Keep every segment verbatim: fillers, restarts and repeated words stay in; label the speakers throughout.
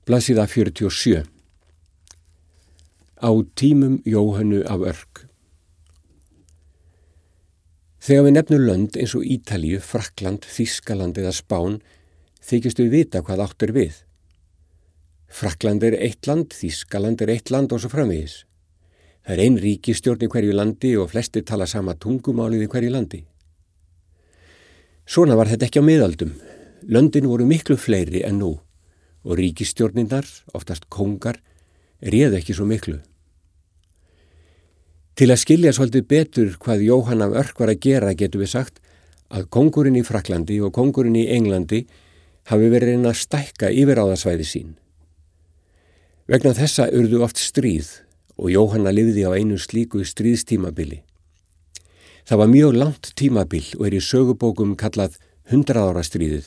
Speaker 1: Blaðsíða fjörutíu og sjö. Á tímum Jóhönnu af Örk. Þegar við nefnum lönd eins og Ítalíu, Frakkland, Þýskaland eða Spán, þykjast við vita hvað átt er við. Frakkland er eitt land, Þýskaland er eitt land og svo framvegis. Það er ein ríkisstjórn í hverju landi og flestir tala sama tungumálið í hverju landi. Svona var þetta ekki á miðaldum. Löndin voru miklu fleiri en nú og ríkisstjórninnar, oftast kóngar, réðu ekki svo miklu. Til að skilja svolítið betur hvað Jóhann af Örk var að gera getum við sagt að kóngurinn í Frakklandi og kóngurinn í Englandi hafi verið að reyna að stækka yfirráðasvæði sín. Vegna þessa urðu oft stríð og Jóhanna lifði á einu slíku stríðstímabili. Það var mjög langt tímabil og er í sögubókum kallað hundrað ára stríðið.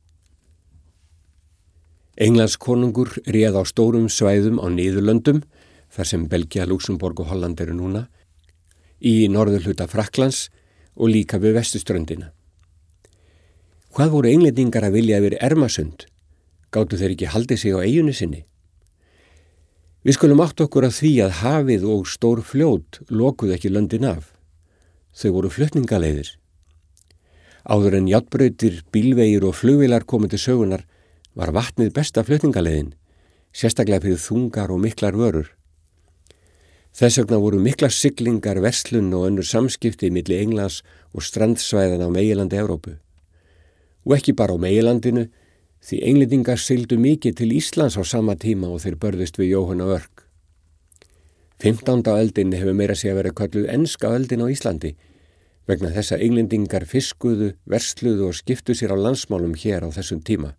Speaker 1: Englands konungur réð á stórum svæðum á Niðurlöndum, þar sem Belgía, Luxemborg og Holland eru núna, í norðurhluta Frakklands og líka við vesturströndina. Hvað voru englendingar að vilja yfir Ermarsund? Gátu þeir ekki haldið sig á eyjunni sinni? Við skulum átt okkur að því að hafið og stór fljót lokuðu ekki löndin af. Þau voru flutningaleiðir. Áður en járnbrautir, bílvegir og flugvélar komið til sögunar var vatnið besta flutningaleiðin, sérstaklega fyrir þungar og miklar vörur. Þess vegna voru miklar siglingar, verslun og önnur samskipti milli Englands og strandsvæðan á meginlandi Evrópu. Og ekki bara á meginlandinu, því englendingar sigldu mikið til Íslands á sama tíma og þeir börðust við Jóhann af Örk. fimmtánda öldin hefur meira sé að vera kölluð enska öldin á Íslandi, vegna þess að englendingar fiskuðu, versluðu og skiptu sér á landsmálum hér á þessum tíma.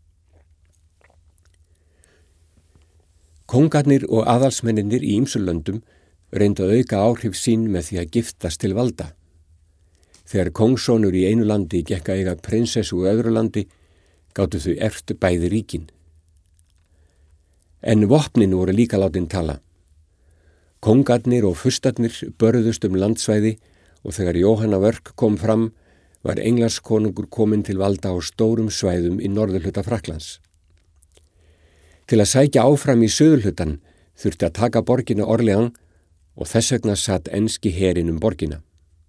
Speaker 1: Kóngarnir og aðalsmenninir í ýmsum löndum reyndu að auka áhrif sín með því að giftast til valda. Þegar kóngsonur í einu landi gekk að eiga prinsessu í öðru landi, gátu þau erft bæði ríkin. En vopnin voru líka látin tala. Kóngarnir og furstarnir börðust um landsvæði og þegar Jóhann af Örk kom fram var Englandskonungur kominn til valda á stórum svæðum í norðurhluta Frakklands. Til að sækja áfram í suðurhlutan þurfti að taka borgina Orléans og þess vegna satt enski herinn um borgina.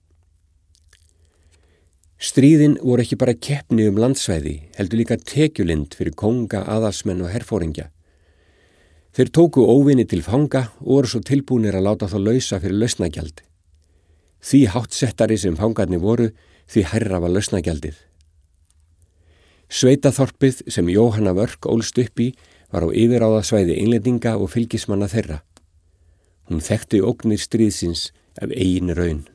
Speaker 1: Stríðin voru ekki bara keppni um landsvæði, heldur líka tekjulind fyrir kónga, aðalsmenn og herforingja. Þeir tóku óvini til fanga og voru svo tilbúnir að láta þá lausa fyrir lausnagjald. Því háttsettari sem fangarnir voru, því hærra var lausnagjaldið. Sveitaþorpið sem Jóhann af Örk ólst upp í var á yfirráðasvæði englendinga og fylgismanna þeirra. Hún þekkti ógnir stríðsins af eigin raun.